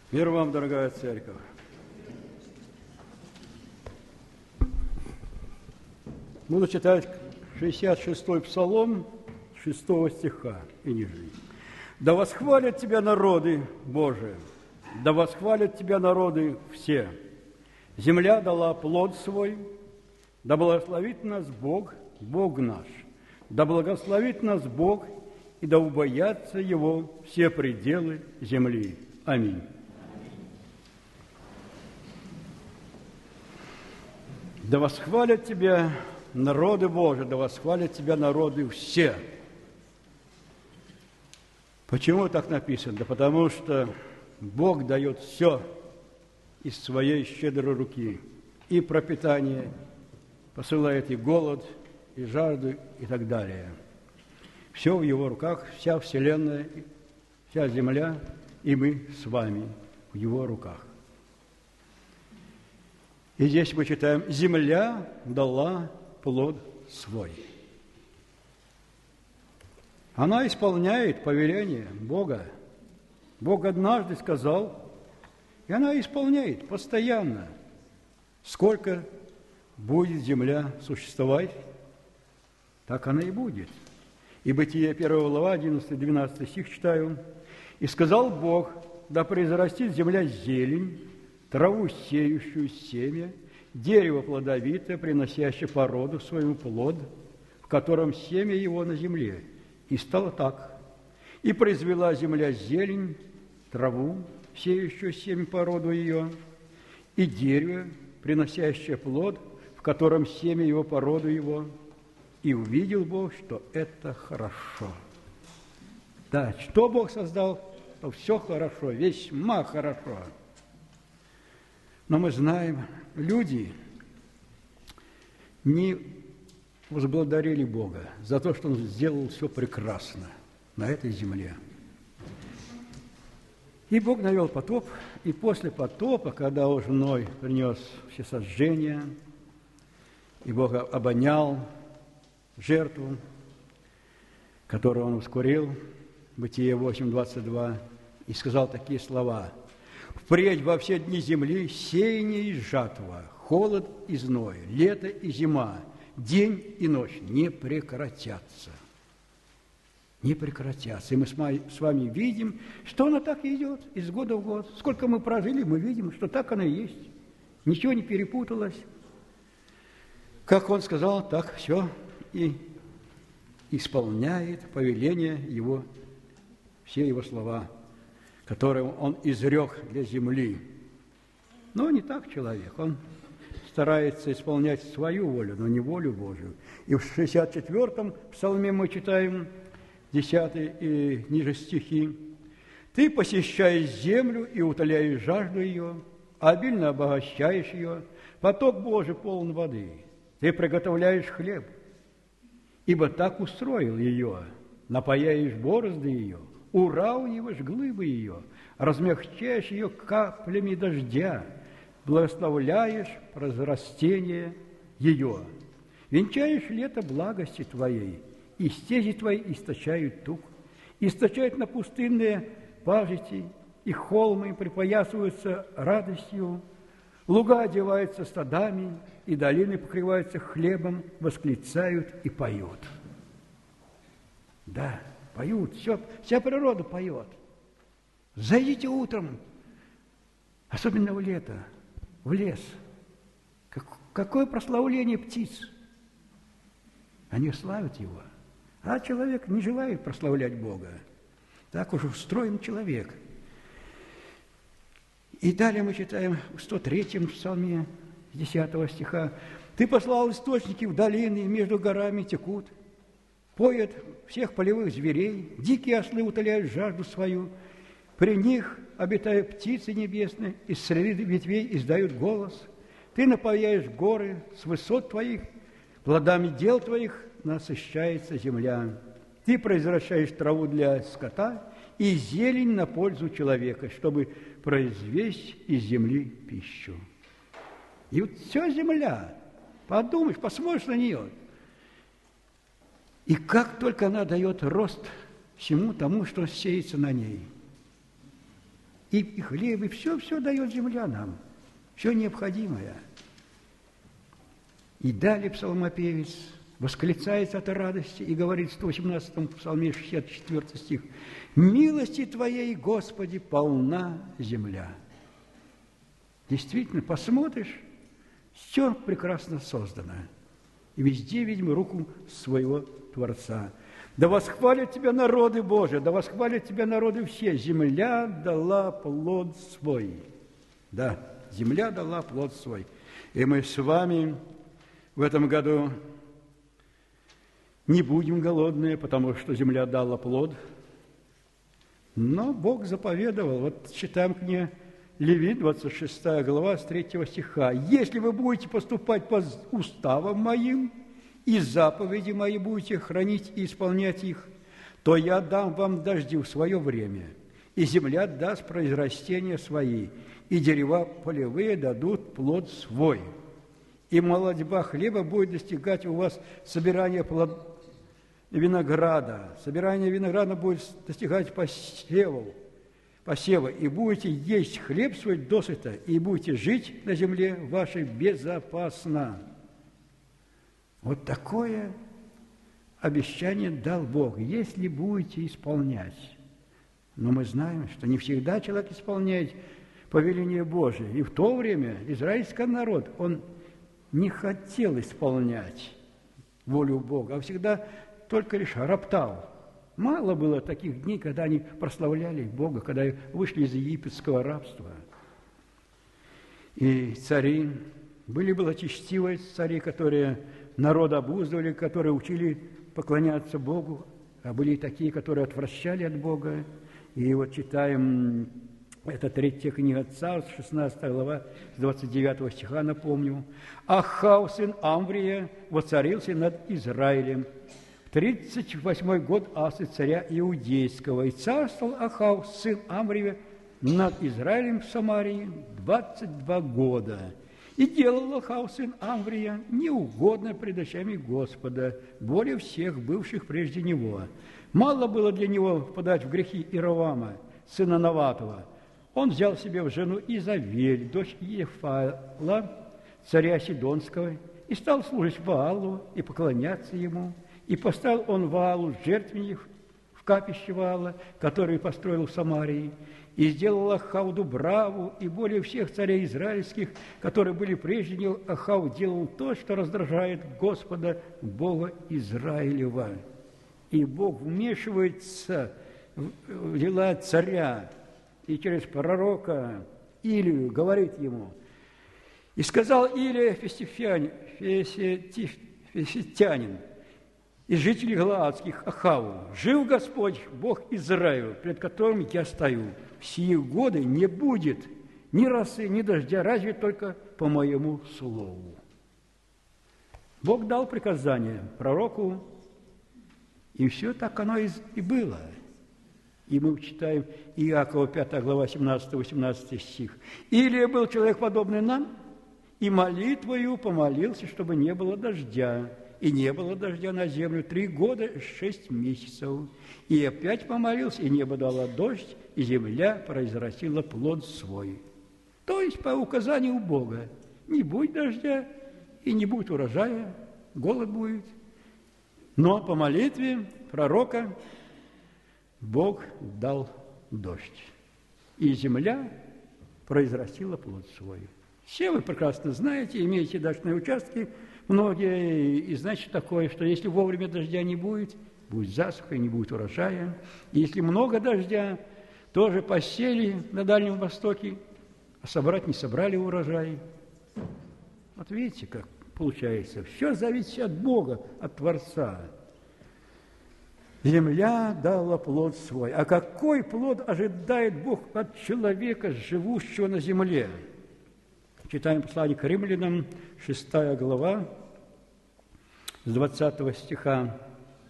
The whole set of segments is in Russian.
Мир вам, дорогая церковь. Буду читать 66-й псалом 6 стиха и ниже. «Да восхвалят Тебя народы, Боже, да восхвалят Тебя народы все. Земля дала плод свой, да благословит нас Бог, Бог наш, да благословит нас Бог, и да убоятся Его все пределы земли. Аминь». Да восхвалят Тебя народы Божии, да восхвалят Тебя народы все. Почему так написано? Да потому что Бог дает все из своей щедрой руки. И пропитание, посылает и голод, и жажду, и так далее. Все в Его руках, вся вселенная, вся земля, и мы с вами в Его руках. И здесь мы читаем: «Земля дала плод свой». Она исполняет повеление Бога. Бог однажды сказал, и она исполняет постоянно. Сколько будет земля существовать, так она и будет. И Бытие 1 глава, 11-12 стих читаю. «И сказал Бог, да произрастит земля зелень, траву сеющую семя, дерево плодовитое, приносящее по роду своему плод, в котором семя его на земле. И стало так. И произвела земля зелень, траву, сеющую семя по роду ее, и дерево, приносящее плод, в котором семя его по роду его. И увидел Бог, что это хорошо». Да, что Бог создал, то все хорошо, весьма хорошо. Но мы знаем, люди не возблагодарили Бога за то, что Он сделал все прекрасно на этой земле. И Бог навел потоп, и после потопа, когда уже Ной принес всесожжение, и Бог обонял жертву, которую Он ускорил, Бытие 8:22, и сказал такие слова: «Впредь во все дни земли сеяние и жатва, холод и зной, лето и зима, день и ночь не прекратятся». Не прекратятся. И мы с вами видим, что оно так и идет из года в год. Сколько мы прожили, мы видим, что так оно и есть. Ничего не перепуталось. Как Он сказал, так все и исполняет повеление Его, все Его слова, которые Он изрек для земли. Но не так человек. Он старается исполнять свою волю, но не волю Божию. И в 64-м псалме мы читаем 10 и ниже стихи: «Ты посещаешь землю и утоляешь жажду ее, обильно обогащаешь ее, поток Божий полон воды. Ты приготовляешь хлеб, ибо так устроил ее, напаяешь борозды ее, уравниваешь глыбы ее, размягчаешь ее каплями дождя, благословляешь произрастение ее, венчаешь лето благости Твоей, и стези Твои источают тук, источают на пустынные пажити, и холмы припоясываются радостью, луга одеваются стадами, и долины покрываются хлебом, восклицают и поют». Да, поют, вся природа поет. Зайдите утром, особенно в лето, в лес. Какое прославление птиц! Они славят Его. А человек не желает прославлять Бога. Так уж устроен человек. И далее мы читаем в 103-м псалме, 10 стиха: «Ты послал источники в долины, между горами текут, поят всех полевых зверей, дикие ослы утоляют жажду свою, при них обитают птицы небесные, из среды ветвей издают голос. Ты напояешь горы с высот Твоих, плодами дел Твоих насыщается земля. Ты произращаешь траву для скота и зелень на пользу человека, чтобы произвести из земли пищу». И вот вся земля, подумаешь, посмотришь на нее, и как только она дает рост всему тому, что сеется на ней. и хлеб, и все дает земля нам, все необходимое. И далее псалмопевец восклицает от радости и говорит в 118-м псалме, 64 стих: «Милости Твоей, Господи, полна земля». Действительно, посмотришь, все прекрасно создано, и везде видим руку своего Творца. Да восхвалят Тебя народы Божии, да восхвалят Тебя народы все. Земля дала плод свой. Да, земля дала плод свой. И мы с вами в этом году не будем голодные, потому что земля дала плод. Но Бог заповедовал, вот читаем книгу Левит, 26 глава, с 3 стиха. «Если вы будете поступать по уставам моим, и заповеди мои будете хранить и исполнять их, то я дам вам дожди в свое время, и земля даст произрастения свои, и дерева полевые дадут плод свой, и молодьба хлеба будет достигать у вас собирания винограда. Собирание винограда будет достигать посева, и будете есть хлеб свой досыта, и будете жить на земле вашей безопасно». Вот такое обещание дал Бог, если будете исполнять. Но мы знаем, что не всегда человек исполняет повеление Божие. И в то время израильский народ, он не хотел исполнять волю Бога, а всегда только лишь роптал. Мало было таких дней, когда они прославляли Бога, когда вышли из египетского рабства. И цари, были благочестивые цари, которые народ обуздывали, которые учили поклоняться Богу, а были и такие, которые отвращали от Бога. И вот читаем, это 3 книга Царств, 16 глава, с 29 стиха, напомню. «Ахав, сын Амврия, воцарился над Израилем в 38 год Асы, царя Иудейского, и царствовал Ахав, сын Амврия, над Израилем в Самарии 22 года. И делал Ахав, сын Амврия, неугодно пред очами Господа, более всех бывших прежде него. Мало было для него впадать в грехи Ировама, сына Наватова. Он взял себе в жену Изавель, дочь Ефала, царя Сидонского, и стал служить Ваалу и поклоняться ему. И поставил он Ваалу жертвенник в капище Ваала, который построил в Самарии, и сделал Ахав дубраву, и более всех царей израильских, которые были прежде него, Ахав делал то, что раздражает Господа, Бога Израилева. И Бог вмешивается в дела царя, и через пророка Илию говорит ему: «И сказал Илия феситянин, из жителей Галаадских Ахаву: жив Господь, Бог Израилю, пред которым я стою. В сие годы не будет ни росы, ни дождя, разве только по моему слову». Бог дал приказание пророку, и все так оно и было. И мы читаем Иакова, 5 глава, 17-18 стих. «Илия был человек, подобный нам, и молитвою помолился, чтобы не было дождя. И не было дождя на землю 3 года и 6 месяцев. И опять помолился, и небо дало дождь, и земля произрастила плод свой». То есть по указанию Бога не будет дождя и не будет урожая, голод будет. Но по молитве пророка Бог дал дождь, и земля произрастила плод свой. Все вы прекрасно знаете, имеете дачные участки, многие, и значит такое, что если вовремя дождя не будет, будет засуха и не будет урожая. И если много дождя, тоже посели на Дальнем Востоке, а собрать не собрали урожай. Вот видите, как получается. Все зависит от Бога, от Творца. Земля дала плод свой. А какой плод ожидает Бог от человека, живущего на земле? Читаем послание к Римлянам, 6 глава, с 20 стиха.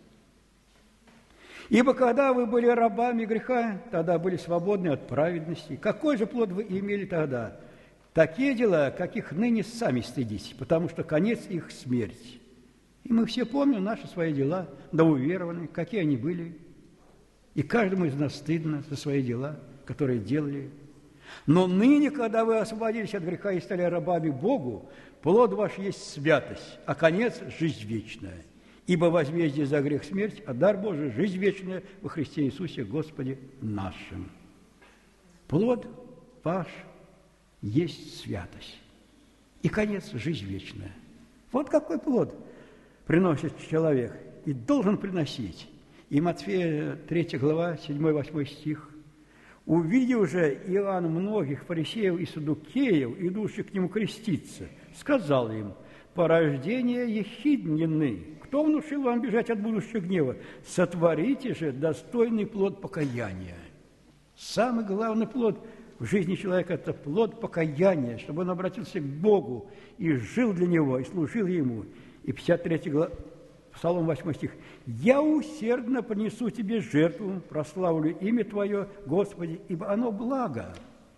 «Ибо когда вы были рабами греха, тогда были свободны от праведности. Какой же плод вы имели тогда? Такие дела, каких ныне сами стыдитесь, потому что конец их – смерть». И мы все помним наши свои дела, да уверованы, какие они были. И каждому из нас стыдно за свои дела, которые делали. Но ныне, когда вы освободились от греха и стали рабами Богу, плод ваш есть святость, а конец – жизнь вечная. Ибо возмездие за грех – смерть, а дар Божий – жизнь вечная во Христе Иисусе Господе нашим. Плод ваш есть святость, и конец – жизнь вечная. Вот какой плод приносит человек и должен приносить. И Матфея 3 глава, 7-8 стих. «Увидев же Иоанн многих фарисеев и саддукеев, идущих к нему креститься, сказал им: порождение ехиднины, кто внушил вам бежать от будущего гнева? Сотворите же достойный плод покаяния». Самый главный плод в жизни человека – это плод покаяния, чтобы он обратился к Богу и жил для Него, и служил Ему. И 53 глава, Псалом 8 стих. «Я усердно принесу Тебе жертву, прославлю имя Твое, Господи, ибо оно благо».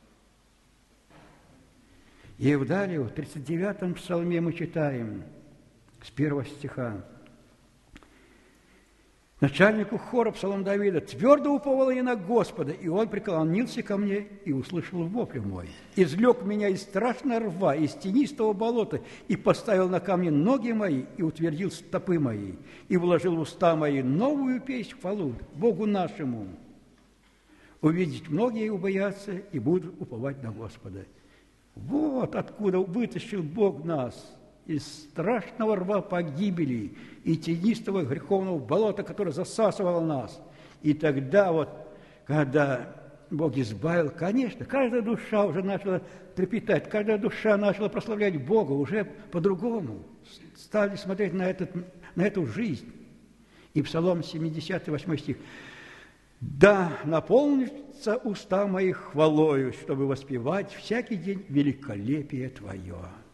И далее, в 39-м псалме мы читаем с 1 стиха. Начальнику хора, псалом Давида: «Твердо уповал я на Господа, и Он преклонился ко мне и услышал вопль мой. Извлек меня из страшного рва, из тенистого болота, и поставил на камни ноги мои, и утвердил стопы мои, и вложил в уста мои новую песнь хвалу Богу нашему. Увидеть многие убоятся и будут уповать на Господа». Вот откуда вытащил Бог нас из страшного рва погибели и тенистого греховного болота, которое засасывало нас. И тогда вот, когда Бог избавил, конечно, каждая душа уже начала трепетать, каждая душа начала прославлять Бога уже по-другому. Стали смотреть на эту жизнь. И Псалом 78 стих. «Да наполнится уста моих хвалою, чтобы воспевать всякий день великолепие Твое».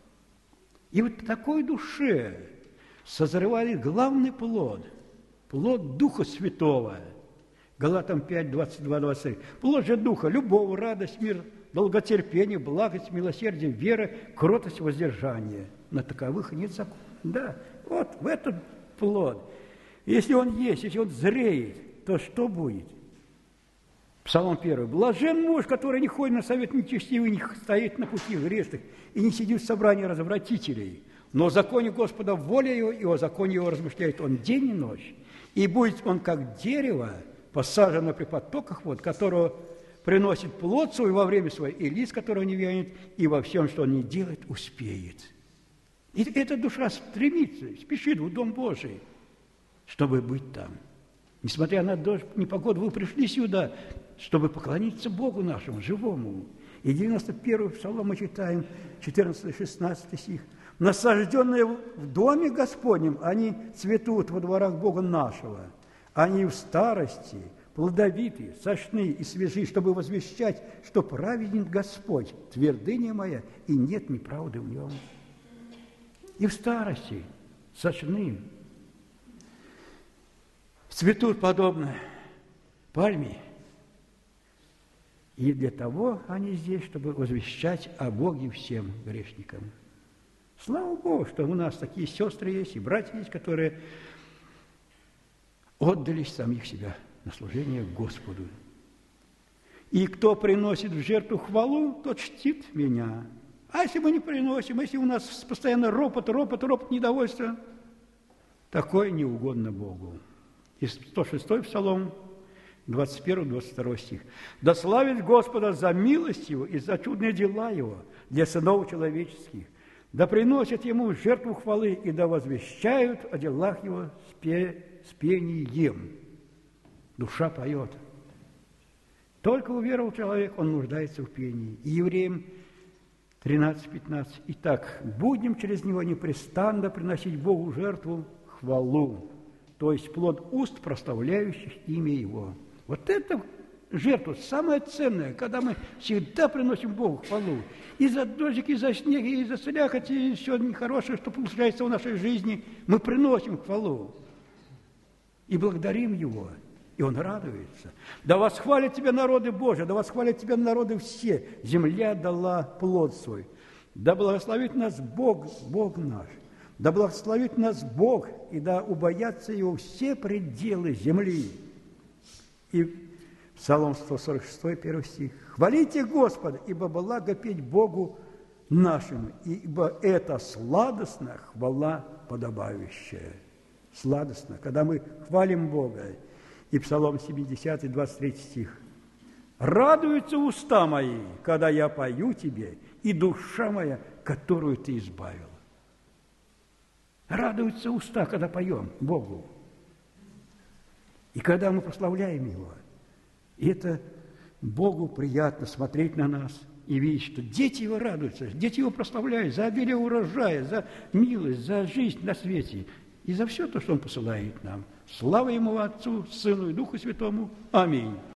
И вот в такой душе созревает главный плод Духа Святого. Галатам 5, 22, 23. Плод же Духа – любовь, радость, мир, долготерпение, благость, милосердие, вера, кротость, воздержание. На таковых нет закона. Да, вот в этот плод. Если он есть, если он зреет, то что будет? Псалом 1. «Блажен муж, который не ходит на совет нечестивый, не стоит на пути грешных и не сидит в собрании развратителей, но в законе Господа воля его, и о законе его размышляет он день и ночь. И будет он, как дерево, посажено при потоках вод, которого приносит плод свой во время свое, и лист которого не вянет, и во всем, что он не делает, успеет». И эта душа стремится, спешит в Дом Божий, чтобы быть там. Несмотря на дождь, непогоду, вы пришли сюда, чтобы поклониться Богу нашему, живому. И 91-й псалом мы читаем, 14-16 стих. «Насажденные в доме Господнем, они цветут во дворах Бога нашего. Они в старости плодовиты, сочны и свежи, чтобы возвещать, что праведен Господь, твердыня моя, и нет неправды в нем». И в старости сочны, цветут подобно пальме. И для того они здесь, чтобы возвещать о Боге всем грешникам. Слава Богу, что у нас такие сестры есть и братья есть, которые отдали самих себя на служение Господу. «И кто приносит в жертву хвалу, тот чтит меня. А если мы не приносим, если у нас постоянно ропот, недовольство, такое не угодно Богу». И 106-й псалом, 21-22 стих. «Да славит Господа за милость Его и за чудные дела Его для сынов человеческих. Да приносят Ему жертву хвалы и да возвещают о делах Его с пением». Душа поет. Только уверовал человек, он нуждается в пении. И Евреям 13-15. «Итак, будем через него непрестанно приносить Богу жертву хвалу, то есть плод уст, прославляющих имя Его». Вот это жертва самая ценная, когда мы всегда приносим Богу хвалу. И за дождик, и за снег, и за слякоть, и все нехорошее, что случается в нашей жизни, мы приносим хвалу и благодарим Его. И Он радуется. «Да восхвалят Тебя народы Божии, да восхвалят Тебя народы все. Земля дала плод свой. Да благословит нас Бог, Бог наш. Да благословит нас Бог, и да убоятся Его все пределы земли». И Псалом 146, 1 стих. «Хвалите Господа, ибо благо петь Богу нашему, ибо это сладостная хвала подобающая». Сладостно, когда мы хвалим Бога. И Псалом 70, 23 стих. «Радуются уста мои, когда я пою тебе, и душа моя, которую ты избавила». Радуются уста, когда поем Богу. И когда мы прославляем Его. И это Богу приятно смотреть на нас и видеть, что дети Его радуются, дети Его прославляют за обилие урожая, за милость, за жизнь на свете и за все то, что Он посылает нам. Слава Ему, Отцу, Сыну и Духу Святому. Аминь.